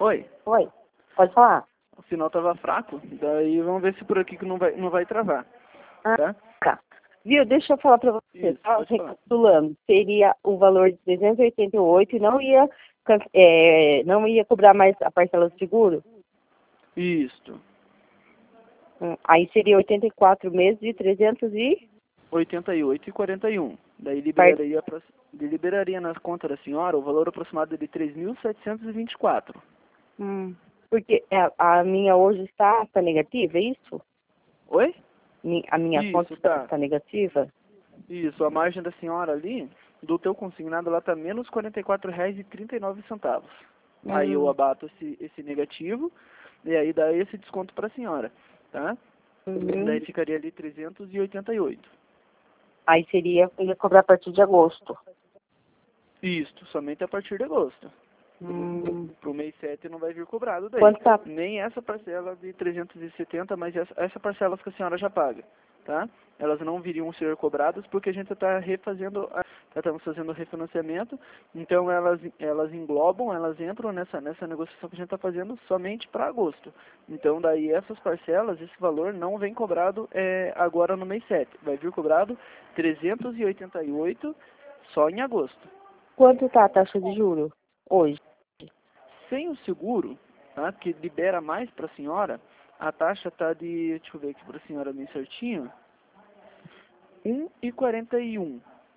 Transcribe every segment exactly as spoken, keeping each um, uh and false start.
Oi, Oi, pode falar. o sinal tava fraco, daí vamos ver se por aqui que não vai, não vai travar, Ah, tá? tá. Viu, deixa eu falar pra você, Isso, tá? pode falar. Recapitulando, seria o valor de trezentos e oitenta e oito e não ia, can- é, não ia cobrar mais a parcela do seguro? Isto, Hum, Aí seria oitenta e quatro meses de trezentos e... oitenta e oito e quarenta e um. Daí par- liberaria, pra- liberaria na conta da senhora o valor aproximado de três mil setecentos e vinte e quatro. Hum, Porque a, a minha hoje está, está negativa, é isso? Oi? Mi- A minha conta Isso, está, tá. está negativa? Isso, a margem da senhora ali, do teu consignado, ela tá menos quarenta e quatro reais e trinta e nove centavos. Aí eu Hum, abato esse, esse negativo e aí dá esse desconto para a senhora, tá? uhum. Daí ficaria ali trezentos e oitenta e oito. Aí seria, ia cobrar a partir de agosto. Isto, somente a partir de agosto. Hum, Pro mês sete não vai vir cobrado daí. Quanto tá? Nem essa parcela de trezentos e setenta, mas essa, essa parcela que a senhora já paga, tá? Elas não viriam ser cobradas porque a gente está refazendo, a- já estamos fazendo o refinanciamento, então elas, elas englobam, elas entram nessa, nessa negociação que a gente está fazendo somente para agosto. Então daí essas parcelas, esse valor não vem cobrado é, agora no mês sete. Vai vir cobrado trezentos e oitenta e oito só em agosto. Quanto tá a taxa de juro hoje? Sem o seguro, tá, que libera mais para a senhora, a taxa está de, deixa eu ver aqui para a senhora bem certinho, um e quarenta e um,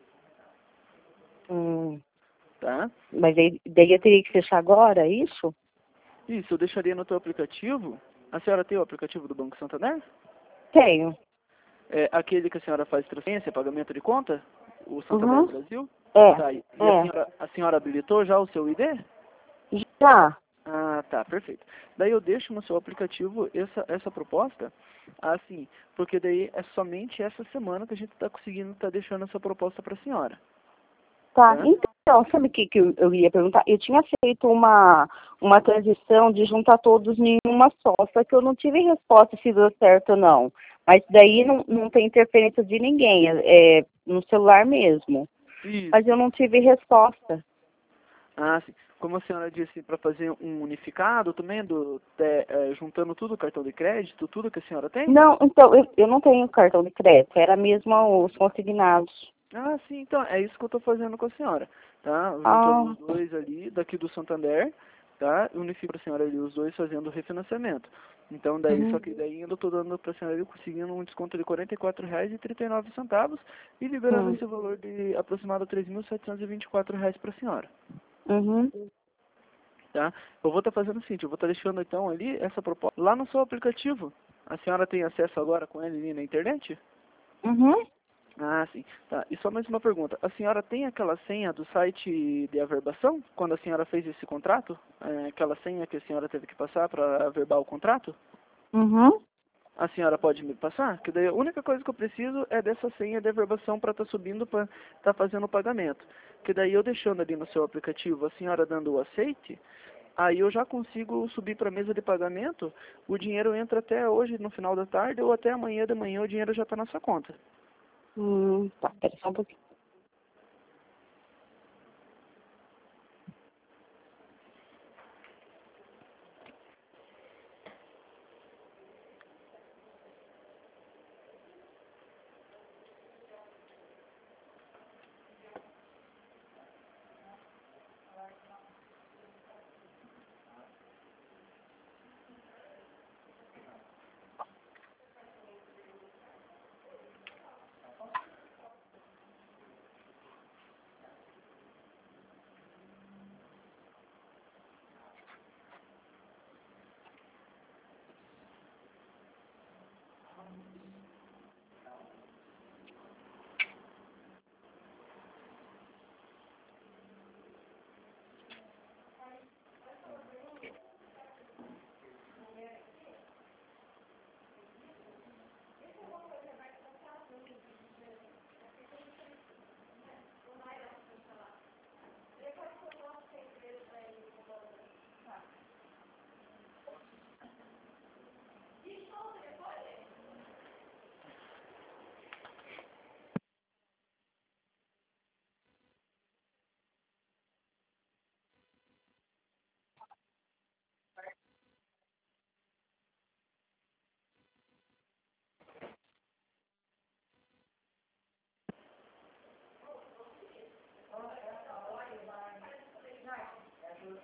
Hum, tá? mas aí, daí eu teria que fechar agora, é isso? Isso, eu deixaria no teu aplicativo. A senhora tem o aplicativo do Banco Santander? Tenho. É aquele que a senhora faz transferência, pagamento de conta? O Santander Uhum. Brasil? É, Tá, e a é. senhora, a senhora habilitou já o seu I D? Já. Ah, tá, perfeito. Daí eu deixo no seu aplicativo essa, essa proposta, assim, porque daí é somente essa semana que a gente está conseguindo estar deixando essa proposta para a senhora, Tá. tá? Então, sabe o que, que eu, eu ia perguntar? Eu tinha feito uma, uma transição de juntar todos em uma só, só que eu não tive resposta se deu certo ou não. Mas daí não, não tem interferência de ninguém, é, é no celular mesmo. Mas Isso. eu não tive resposta. Ah, sim. Como a senhora disse, para fazer um unificado também, do, é, é, juntando tudo, cartão de crédito, tudo que a senhora tem? Não, então, eu, eu não tenho cartão de crédito, era mesmo os consignados. Ah, sim, então, é isso que eu estou fazendo com a senhora, tá? Juntando Ah, os dois ali, daqui do Santander, tá? Unifico para a senhora ali os dois fazendo o refinanciamento. Então, daí, só uhum, que daí ainda estou dando para a senhora ali, conseguindo um desconto de quarenta e quatro reais e trinta e nove centavos e liberando hum, esse valor de aproximado três mil setecentos e vinte e quatro reais para a senhora, uhum, tá? Eu vou estar fazendo o seguinte, eu vou estar deixando então ali essa proposta lá no seu aplicativo. A senhora tem acesso agora com ele ali na internet? uhum. Ah, sim. Tá. E só mais uma pergunta. A senhora tem aquela senha do site de averbação? Quando a senhora fez esse contrato? É, aquela senha que a senhora teve que passar para averbar o contrato? Uhum. A senhora pode me passar? Que daí a única coisa que eu preciso é dessa senha de averbação para estar subindo, para estar fazendo o pagamento. Que daí eu deixando ali no seu aplicativo, a senhora dando o aceite, aí eu já consigo subir para a mesa de pagamento, o dinheiro entra até hoje no final da tarde ou até amanhã de manhã o dinheiro já está na sua conta. Hum, tá, pera só um pouquinho.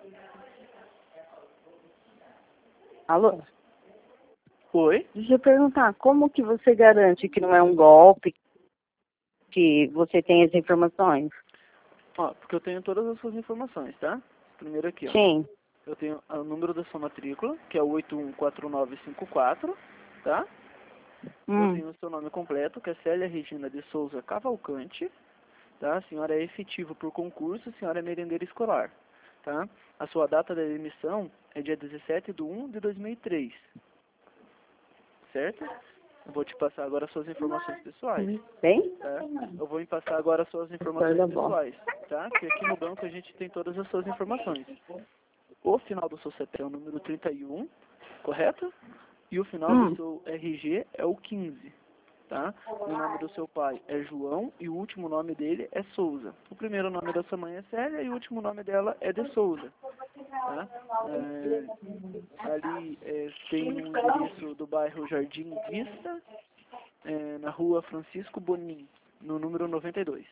Alô? Oi? Deixa eu perguntar, como que você garante que não é um golpe, que você tem as informações? Ó, porque eu tenho todas as suas informações, tá? Primeiro aqui, ó. Sim. Eu tenho o número da sua matrícula, que é o oito um quatro nove cinco quatro, tá? Eu Hum. tenho o seu nome completo, que é Célia Regina de Souza Cavalcante, tá? A senhora é efetiva por concurso, a senhora é merendeira escolar, tá? A sua data de emissão é dia dezessete de um de dois mil e três, certo? Eu vou te passar agora as suas informações pessoais, Bem? tá? Eu vou passar agora as suas informações pessoais, tá? Que aqui no banco a gente tem todas as suas informações. O final do seu C P é o número trinta e um, correto? E o final do Hum. seu R G é o quinze, tá? O nome do seu pai é João e o último nome dele é Souza. O primeiro nome da sua mãe é Célia e o último nome dela é de Souza, tá? É, ali é, tem um endereço do bairro Jardim Vista, é, na rua Francisco Bonin, no número noventa e dois.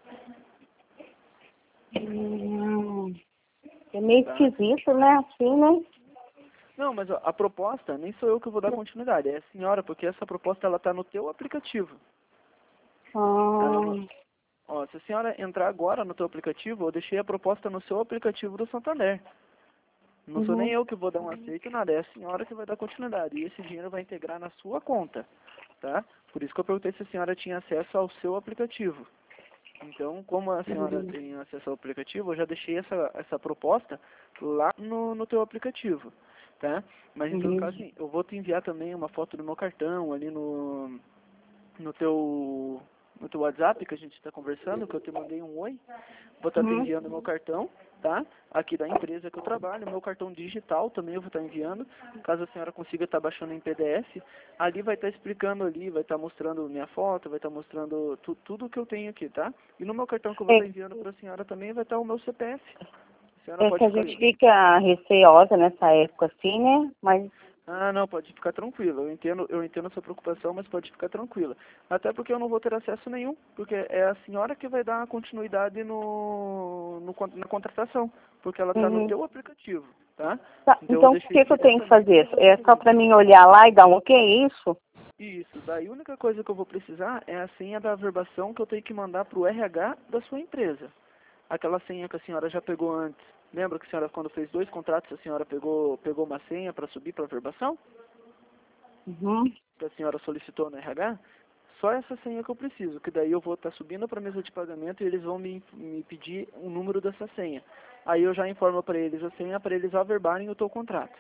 Hum. É meio Tá? esquisito, né? Assim, né? Não, mas ó, a proposta, nem sou eu que vou dar continuidade, é a senhora, porque essa proposta ela tá no teu aplicativo. Ela não- Ah. Ó, se a senhora entrar agora no teu aplicativo, eu deixei a proposta no seu aplicativo do Santander. Não sou nem Uhum. eu que vou dar um aceito, nada, é a senhora que vai dar continuidade. E esse dinheiro vai integrar na sua conta, tá? Por isso que eu perguntei se a senhora tinha acesso ao seu aplicativo. Então, como a senhora tem acesso ao aplicativo, eu já deixei essa, essa proposta lá no, no teu aplicativo, tá? Mas em todo Uhum. caso, assim, eu vou te enviar também uma foto do meu cartão ali no, no teu no teu WhatsApp que a gente está conversando, que eu te mandei um oi. Vou estar te Uhum. enviando meu cartão, tá? Aqui da empresa que eu trabalho, meu cartão digital também eu vou estar enviando. Caso a senhora consiga estar baixando em P D F, ali vai estar explicando ali, vai estar mostrando minha foto, vai estar mostrando tu, tudo que eu tenho aqui, tá? E no meu cartão que eu vou É, estar enviando para a senhora também vai estar o meu C P F. A senhora é que pode a ficar... gente fica receosa nessa época assim, né? Mas. Ah, não, pode ficar tranquila. Eu entendo, eu entendo a sua preocupação, mas pode ficar tranquila. Até porque eu não vou ter acesso nenhum, porque é a senhora que vai dar continuidade no, no con- na contratação, porque ela está no Uhum. teu aplicativo, tá? Tá, Então eu então, o deixei que, que eu tenho que diretamente no fazer? teu É só aplicativo. para mim olhar lá e dar um ok, é isso? Isso. Daí a única coisa que eu vou precisar é a senha da averbação que eu tenho que mandar para o R H da sua empresa. Aquela senha que a senhora já pegou antes. Lembra que a senhora, quando fez dois contratos, a senhora pegou, pegou uma senha para subir para a averbação? Uhum. Que a senhora solicitou no R H, só essa senha que eu preciso, que daí eu vou estar subindo para a mesa de pagamento e eles vão me, me pedir o número dessa senha. Aí eu já informo para eles a senha para eles averbarem o teu contrato.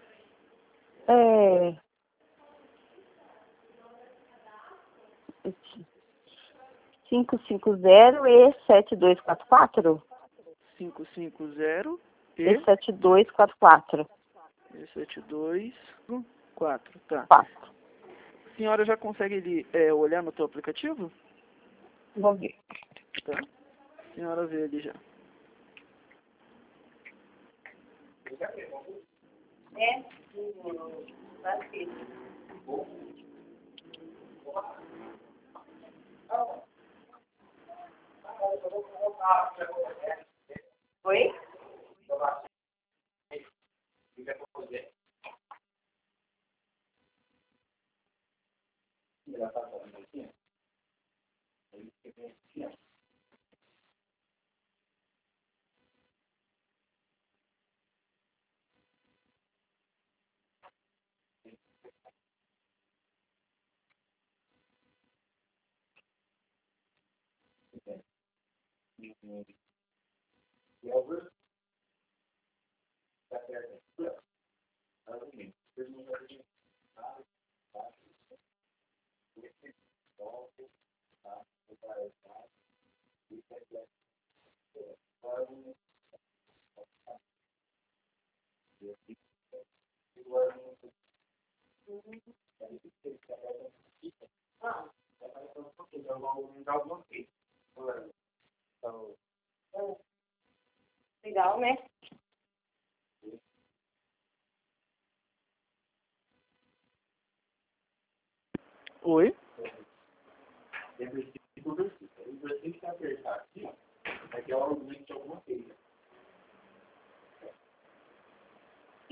É. cinco cinco zero e sete dois quatro quatro? cinco cinco zero E e sete dois quatro quatro. sete dois quatro, tá. quatro. A senhora já consegue ali, é, olhar no teu aplicativo? Vou ver. Tá. A senhora vê ali já. É. Oi? Legal, né? Oi?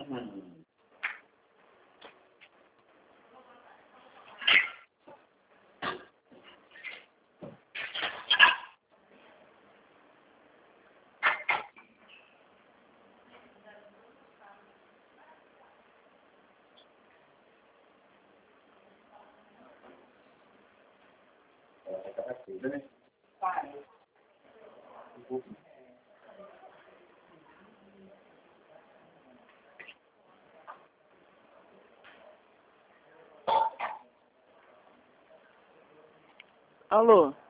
Alô?